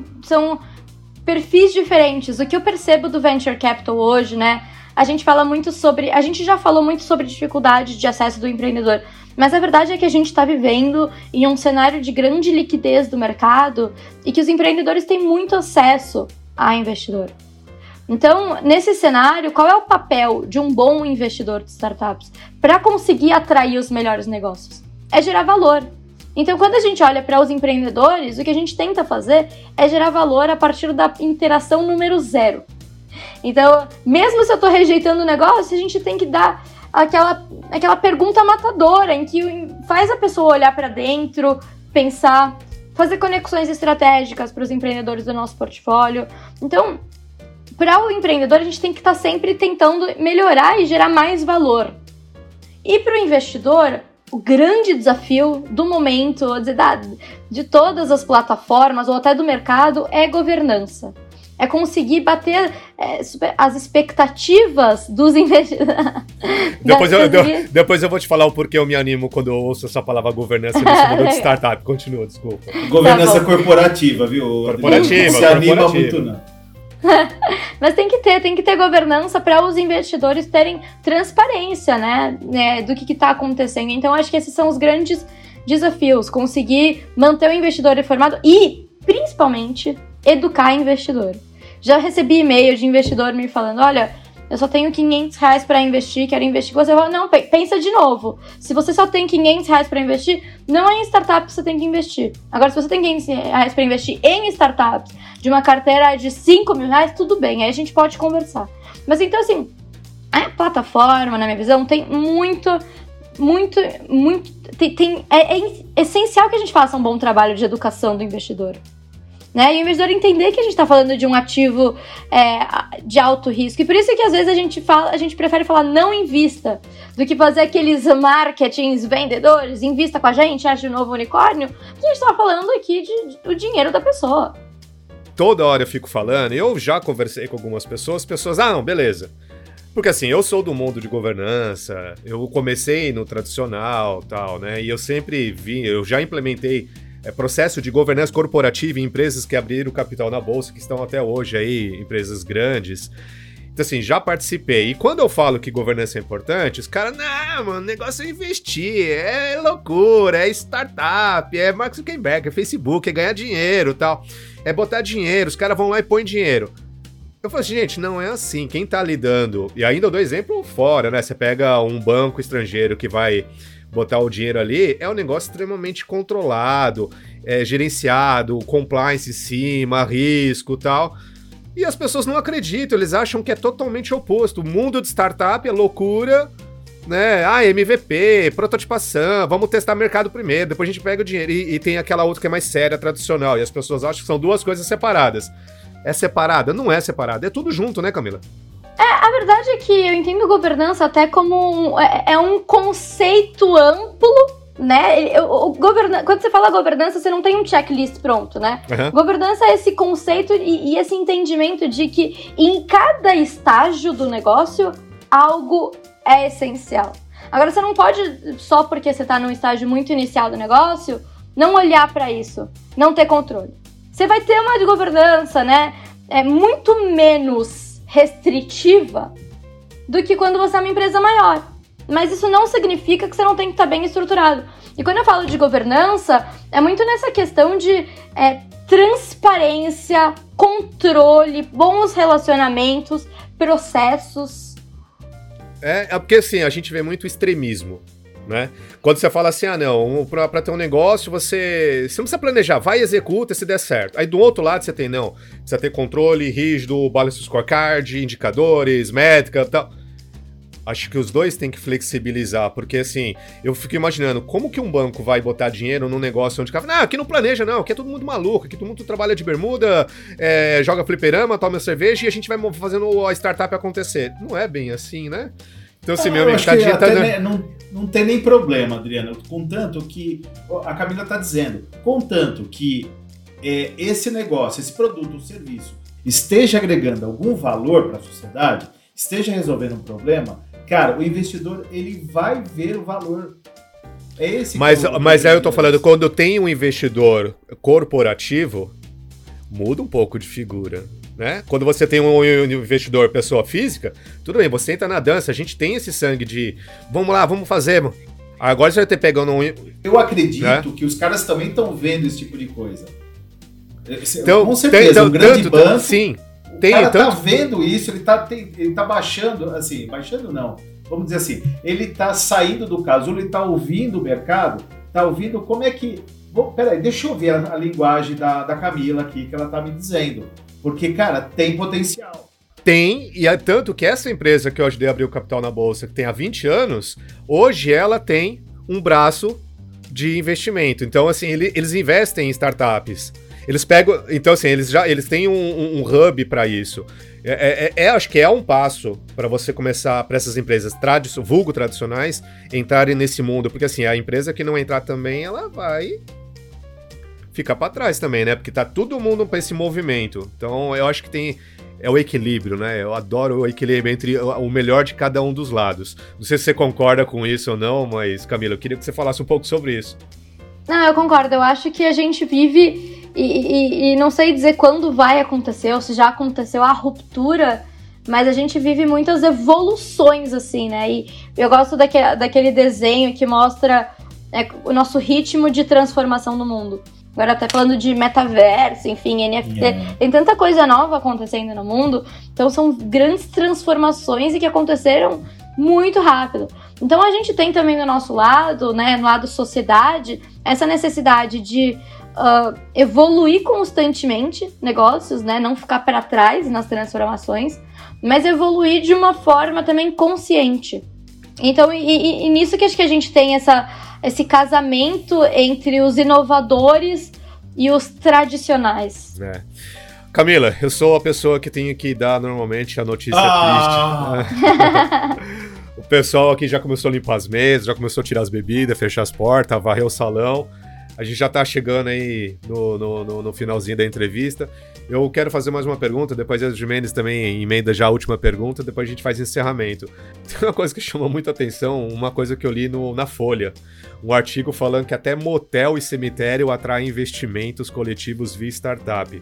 perfis diferentes. O que eu percebo do Venture Capital hoje, né? A gente já falou muito sobre dificuldade de acesso do empreendedor. Mas a verdade é que a gente está vivendo em um cenário de grande liquidez do mercado e que os empreendedores têm muito acesso a investidor. Então, nesse cenário, qual é o papel de um bom investidor de startups para conseguir atrair os melhores negócios? É gerar valor. Então, quando a gente olha para os empreendedores, o que a gente tenta fazer é gerar valor a partir da interação número 0. Então, mesmo se eu estou rejeitando o negócio, a gente tem que dar aquela pergunta matadora, em que faz a pessoa olhar para dentro, pensar, fazer conexões estratégicas para os empreendedores do nosso portfólio. Então, para o empreendedor, a gente tem que estar sempre tentando melhorar e gerar mais valor. E para o investidor, o grande desafio do momento, de todas as plataformas ou até do mercado, é governança. É conseguir bater as expectativas dos investidores. Depois eu vou te falar o porquê eu me animo quando eu ouço essa palavra governança nesse mundo de startup. Continua, desculpa. Governança corporativa, viu? Corporativa. Não se anima muito, não. Mas tem que ter governança para os investidores terem transparência, né, do que está acontecendo. Então, acho que esses são os grandes desafios. Conseguir manter o investidor informado e, principalmente, educar o investidor. Já recebi e-mail de investidor me falando, olha, eu só tenho R$500 para investir, quero investir com você. Eu falo, não, pensa de novo. Se você só tem R$500 para investir, não é em startup que você tem que investir. Agora, se você tem R$500 para investir em startups de uma carteira de R$5.000, tudo bem, aí a gente pode conversar. Mas então, assim, a plataforma, na minha visão, tem é essencial que a gente faça um bom trabalho de educação do investidor. Né? E o investidor entender que a gente está falando de um ativo de alto risco. E por isso que às vezes a gente prefere falar não invista do que fazer aqueles marketings vendedores, invista com a gente, acha de novo unicórnio. A gente está falando aqui do dinheiro da pessoa. Toda hora eu fico falando, eu já conversei com algumas pessoas, não, beleza. Porque assim, eu sou do mundo de governança, eu comecei no tradicional, tal, né? E eu sempre eu já implementei processo de governança corporativa em empresas que abriram capital na bolsa, que estão até hoje aí, empresas grandes. Então, assim, já participei. E quando eu falo que governança é importante, os caras, não, mano, o negócio é investir, é loucura, é startup, é Mark Zuckerberg, é Facebook, é ganhar dinheiro e tal. É botar dinheiro, os caras vão lá e põem dinheiro. Eu falo assim, gente, não é assim. Quem tá lidando... E ainda eu dou exemplo fora, né? Você pega um banco estrangeiro que vai botar o dinheiro ali, é um negócio extremamente controlado, gerenciado, compliance em cima, risco e tal. E as pessoas não acreditam, eles acham que é totalmente oposto. O mundo de startup é loucura, né? MVP, prototipação, vamos testar mercado primeiro, depois a gente pega o dinheiro. E tem aquela outra que é mais séria, tradicional, e as pessoas acham que são duas coisas separadas. É separada? Não é separada, é tudo junto, né, Camila? A verdade é que eu entendo governança até como um conceito amplo, né? Quando você fala governança, você não tem um checklist pronto, né? Uhum. Governança é esse conceito e esse entendimento de que em cada estágio do negócio, algo é essencial. Agora, você não pode, só porque você está num estágio muito inicial do negócio, não olhar para isso, não ter controle. Você vai ter uma de governança, né? Muito menos restritiva do que quando você é uma empresa maior. Mas isso não significa que você não tem que estar bem estruturado. E quando eu falo de governança, é muito nessa questão de transparência, controle, bons relacionamentos, processos. É porque assim, a gente vê muito extremismo, né? Quando você fala assim, não, pra ter um negócio, você não precisa planejar, vai e executa se der certo. Aí do outro lado você tem, não, precisa ter controle rígido, balance scorecard, indicadores, métrica e tal. Acho que os dois têm que flexibilizar, porque assim, eu fico imaginando, como que um banco vai botar dinheiro num negócio onde o cara fala, aqui não planeja não, aqui é todo mundo maluco, aqui todo mundo trabalha de bermuda, joga fliperama, toma cerveja e a gente vai fazendo a startup acontecer. Não é bem assim, né? Então, assim, meu amigo, não tem nem problema, Adriano, contanto que, a Camila está dizendo, contanto que esse negócio, esse produto, o serviço, esteja agregando algum valor para a sociedade, esteja resolvendo um problema, cara, o investidor, ele vai ver o valor. É esse mas aí eu tô falando, quando tem um investidor corporativo, muda um pouco de figura. Né? Quando você tem um investidor, pessoa física, tudo bem, você entra na dança, a gente tem esse sangue de vamos lá, vamos fazer, Agora você vai ter pegando um... Eu acredito que os caras também estão vendo esse tipo de coisa. Então, com certeza, um grande banco... Sim. O cara tá vendo isso, ele tá baixando, assim, baixando não, vamos dizer assim, ele tá saindo do casulo, ele tá ouvindo o mercado, tá ouvindo como é que... Peraí, deixa eu ver a linguagem da Camila aqui, que ela tá me dizendo. Porque, cara, tem potencial. Tem, e é tanto que essa empresa que eu ajudei a abrir o capital na bolsa, que tem há 20 anos, hoje ela tem um braço de investimento. Então, assim, eles investem em startups. Eles pegam... Então, assim, eles têm um hub para isso. Acho que é um passo para você começar, para essas empresas vulgo tradicionais, entrarem nesse mundo. Porque, assim, a empresa que não entrar também, ela vai ficar para trás também, né? Porque tá todo mundo para esse movimento. Então, eu acho que é o equilíbrio, né? Eu adoro o equilíbrio entre o melhor de cada um dos lados. Não sei se você concorda com isso ou não, mas, Camila, eu queria que você falasse um pouco sobre isso. Não, eu concordo. Eu acho que a gente vive... E não sei dizer quando vai acontecer, ou se já aconteceu a ruptura, mas a gente vive muitas evoluções, assim, né? E eu gosto daquele desenho que mostra o nosso ritmo de transformação no mundo. Agora até falando de metaverso, enfim, NFT, tem tanta coisa nova acontecendo no mundo, então são grandes transformações e que aconteceram muito rápido. Então a gente tem também do nosso lado, né, no lado sociedade, essa necessidade de evoluir constantemente negócios, né, não ficar para trás nas transformações, mas evoluir de uma forma também consciente. Então, e nisso que acho que a gente tem esse casamento entre os inovadores e os tradicionais. Camila, eu sou a pessoa que tenho que dar normalmente a notícia triste. O pessoal aqui já começou a limpar as mesas, já começou a tirar as bebidas, fechar as portas, varrer o salão. A gente já tá chegando aí no finalzinho da entrevista. Eu quero fazer mais uma pergunta, depois a Jimenez também emenda já a última pergunta, depois a gente faz encerramento. Tem uma coisa que chamou muita atenção, uma coisa que eu li na Folha. Um artigo falando que até motel e cemitério atraem investimentos coletivos via startup.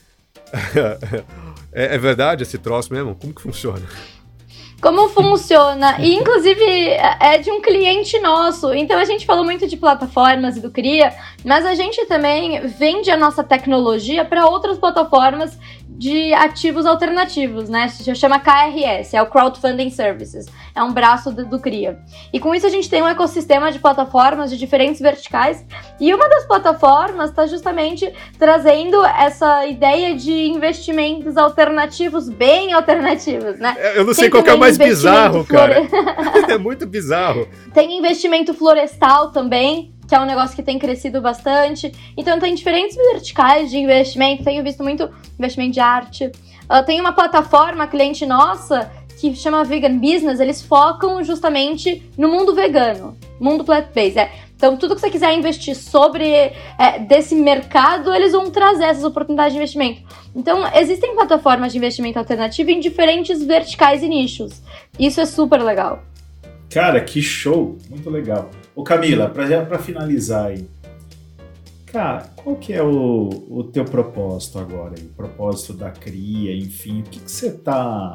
É verdade esse troço mesmo? Como que funciona? Como funciona? E, inclusive, é de um cliente nosso. Então, a gente falou muito de plataformas e do CRIA, mas a gente também vende a nossa tecnologia para outras plataformas de ativos alternativos, né? Se chama KRS, é o Crowdfunding Services. É um braço do CRIA. E com isso a gente tem um ecossistema de plataformas de diferentes verticais. E uma das plataformas está justamente trazendo essa ideia de investimentos alternativos, bem alternativos, né? Eu não sei qual que é o mais bizarro, cara. É muito bizarro. Tem investimento florestal também, que é um negócio que tem crescido bastante. Então tem diferentes verticais de investimento, tenho visto muito investimento de arte. Tem uma plataforma cliente nossa que chama Vegan Business, eles focam justamente no mundo vegano, mundo plant-based. Então tudo que você quiser investir sobre desse mercado, eles vão trazer essas oportunidades de investimento. Então existem plataformas de investimento alternativo em diferentes verticais e nichos. Isso é super legal. Cara, que show! Muito legal. Ô Camila, pra finalizar aí, cara, qual que é o teu propósito agora aí? O propósito da CRIA, enfim, o que você tá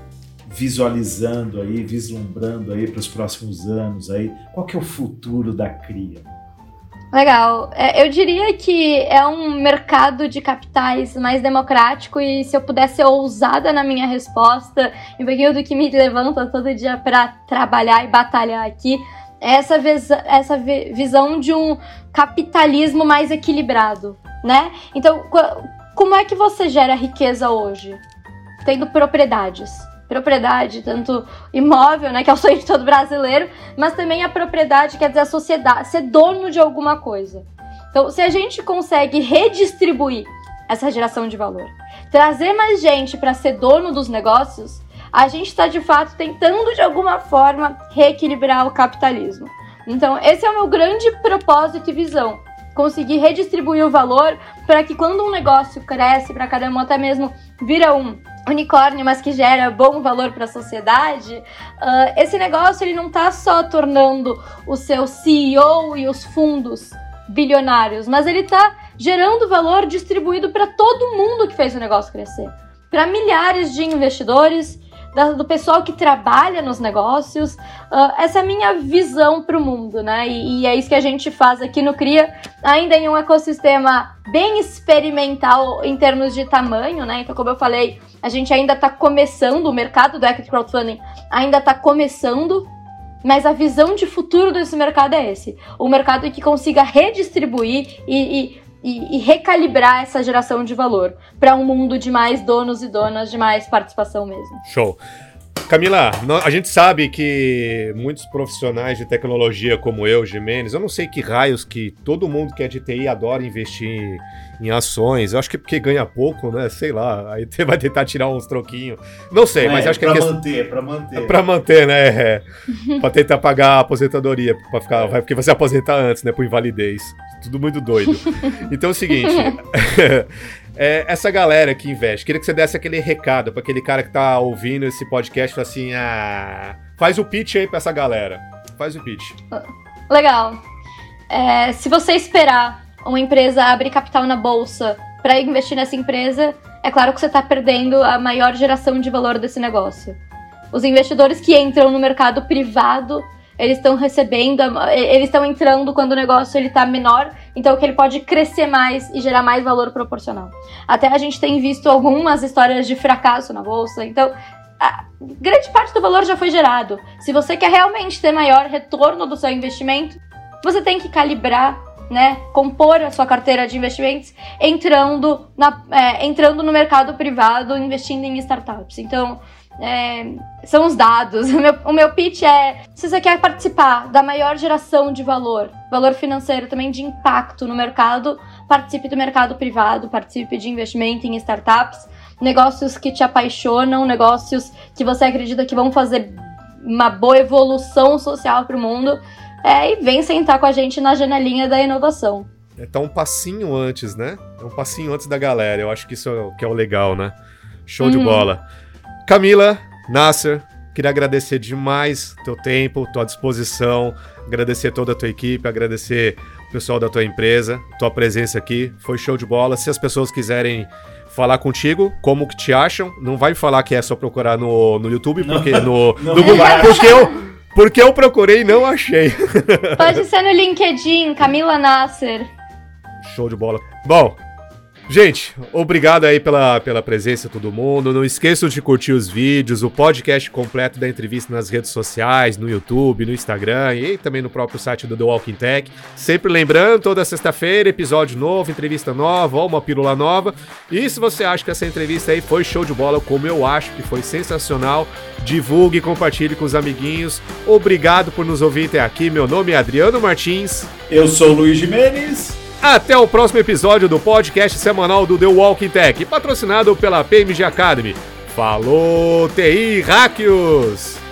visualizando aí, vislumbrando aí para os próximos anos aí? Qual que é o futuro da CRIA? Legal. Eu diria que é um mercado de capitais mais democrático e se eu pudesse ser ousada na minha resposta, um pouquinho do que me levanta todo dia para trabalhar e batalhar aqui, é essa visão de um capitalismo mais equilibrado, né? Então, como é que você gera riqueza hoje? Tendo propriedades. Propriedade, tanto imóvel, né, que é o sonho de todo brasileiro, mas também a propriedade, quer dizer, a sociedade, ser dono de alguma coisa. Então, se a gente consegue redistribuir essa geração de valor, trazer mais gente para ser dono dos negócios, a gente está, de fato, tentando, de alguma forma, reequilibrar o capitalismo. Então, esse é o meu grande propósito e visão. Conseguir redistribuir o valor para que quando um negócio cresce para caramba, até mesmo vira um unicórnio, mas que gera bom valor para a sociedade, esse negócio ele não está só tornando o seu CEO e os fundos bilionários, mas ele está gerando valor distribuído para todo mundo que fez o negócio crescer. Para milhares de investidores, do pessoal que trabalha nos negócios. Essa é a minha visão para o mundo, né? E é isso que a gente faz aqui no CRIA, ainda em um ecossistema bem experimental em termos de tamanho, né? Então, como eu falei, a gente ainda está começando, o mercado do Equity Crowdfunding ainda está começando, mas a visão de futuro desse mercado é esse. O mercado que consiga redistribuir e recalibrar essa geração de valor para um mundo de mais donos e donas, de mais participação mesmo. Show. Camila, a gente sabe que muitos profissionais de tecnologia como eu, Gimenez, eu não sei que raios que todo mundo que é de TI adora investir em ações. Eu acho que é porque ganha pouco, né? Sei lá, aí vai tentar tirar uns troquinhos. Não sei, mas acho que é pra manter, né? Pra tentar pagar a aposentadoria, porque você aposenta antes, né? Por invalidez. Tudo muito doido. Então é o seguinte... essa galera que investe, queria que você desse aquele recado pra aquele cara que tá ouvindo esse podcast, fala assim, faz o pitch aí pra essa galera. Faz o pitch. Legal. Se você esperar uma empresa abrir capital na bolsa pra investir nessa empresa, é claro que você tá perdendo a maior geração de valor desse negócio. Os investidores que entram no mercado privado, eles estão entrando quando o negócio ele tá menor, então que ele pode crescer mais e gerar mais valor proporcional. Até a gente tem visto algumas histórias de fracasso na bolsa, então a grande parte do valor já foi gerado. Se você quer realmente ter maior retorno do seu investimento, você tem que calibrar, né, compor a sua carteira de investimentos entrando no mercado privado, investindo em startups. Então, são os dados. O meu pitch se você quer participar da maior geração de valor financeiro, também de impacto no mercado, participe do mercado privado, participe de investimento em startups, negócios que te apaixonam, negócios que você acredita que vão fazer uma boa evolução social para o mundo, e vem sentar com a gente na janelinha da inovação. Tá um passinho antes, né? É um passinho antes da galera. Eu acho que isso que é o legal, né? Show de bola. Camila, Nasser, queria agradecer demais teu tempo, tua disposição, agradecer toda a tua equipe, agradecer o pessoal da tua empresa, tua presença aqui, foi show de bola. Se as pessoas quiserem falar contigo, como que te acham, não vai falar que é só procurar no YouTube, porque no Google, porque eu procurei e não achei. Pode ser no LinkedIn, Camila Nasser. Show de bola. Bom, gente, obrigado aí pela presença de todo mundo. Não esqueçam de curtir os vídeos, o podcast completo da entrevista nas redes sociais, no YouTube, no Instagram e também no próprio site do The Walking Tech. Sempre lembrando, toda sexta-feira, episódio novo, entrevista nova ou uma pílula nova. E se você acha que essa entrevista aí foi show de bola, como eu acho que foi sensacional, divulgue e compartilhe com os amiguinhos. Obrigado por nos ouvir até aqui. Meu nome é Adriano Martins. Eu sou o Luiz Gimenez. Até o próximo episódio do podcast semanal do The Walking Tech, patrocinado pela PMG Academy. Falou, TI Hackers!